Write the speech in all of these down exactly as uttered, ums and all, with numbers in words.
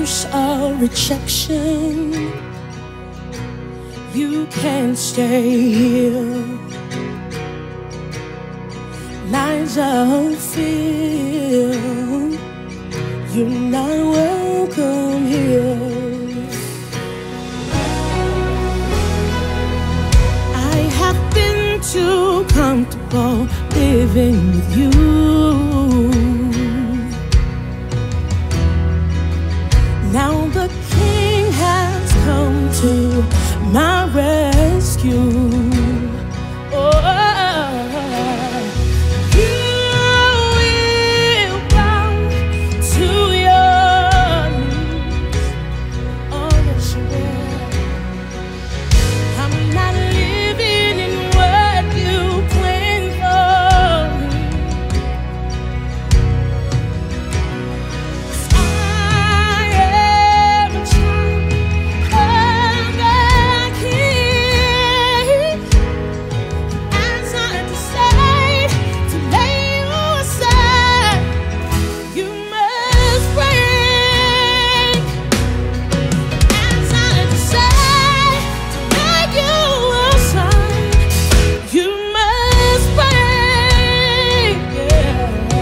curse of rejection. You can't stay here. Lies of fear. You're not welcome here. I have been too comfortable living with you. Now the King has come to my rescue. Oh, you will bow to your knees. Oh, yes, you will. I'm not living in what you planned for me. 'Cause I am a child of the King. As I decide to lay you aside, you must break. As I decide to lay you aside, you must break. Yeah.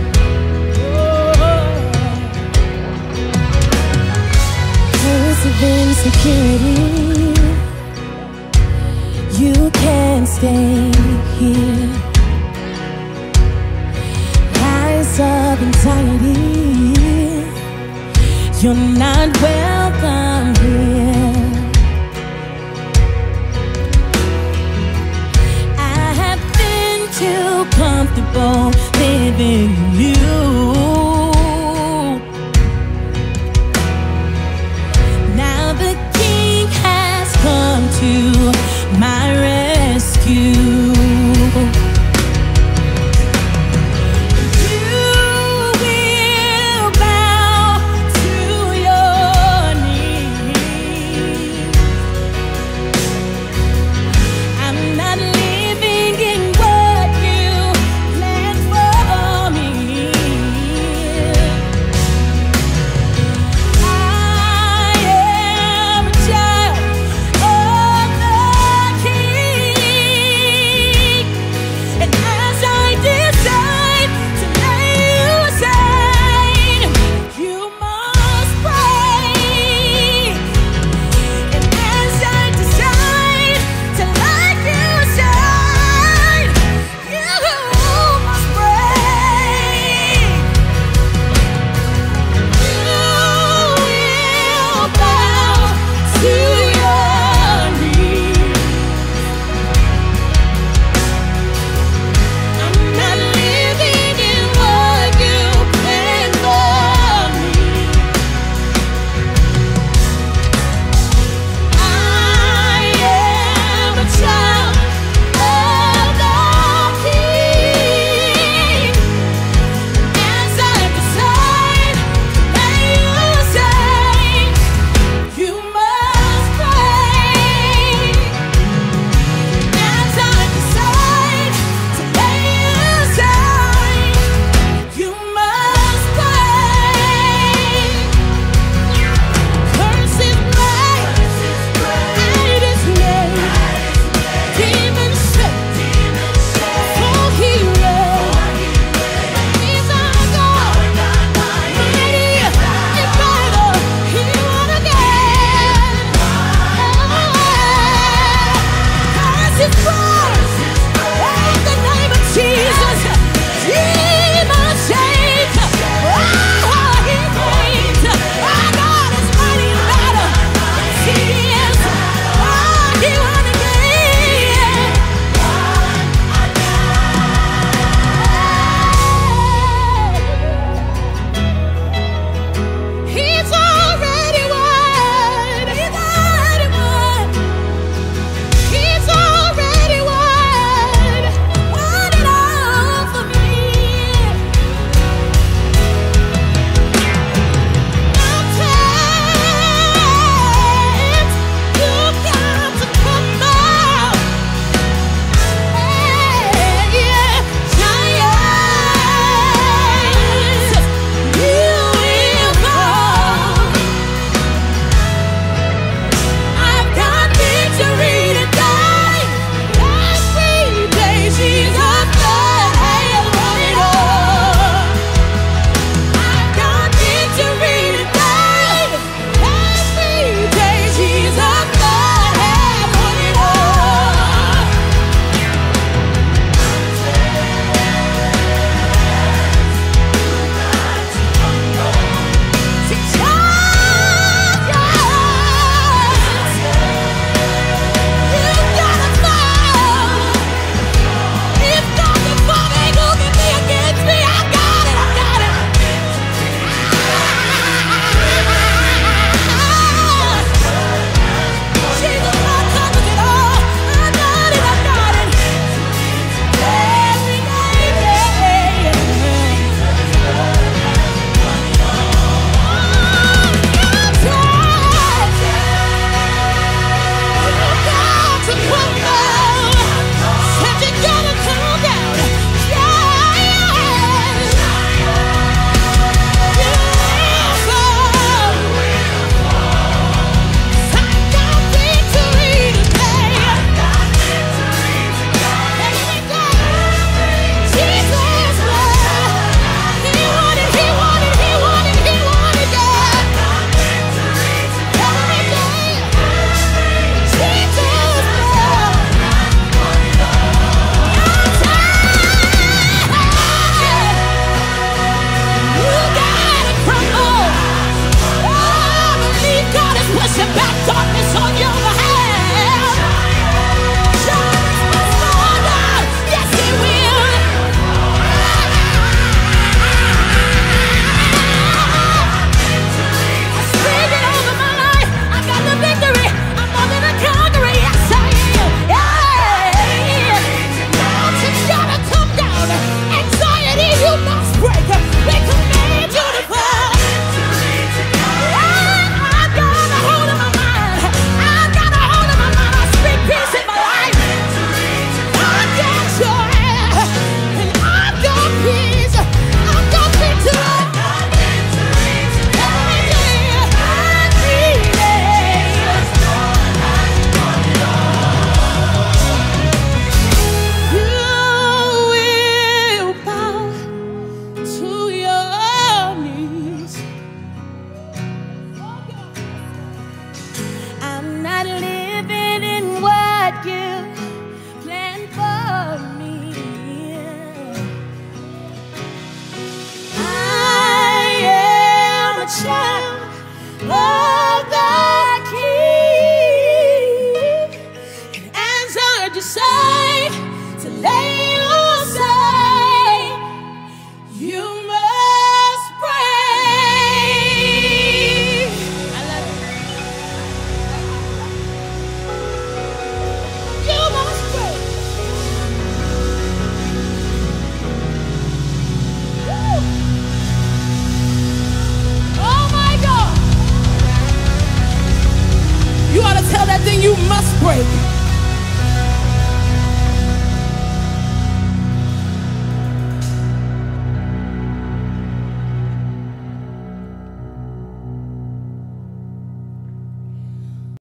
Oh. Curse of insecurity. You can't stay here. Lies of anxiety. You're not welcome here. I have been too comfortable living in you. Now the King has come to my rescue. You will bow to your knees. I'm not living in what you planned for me. break.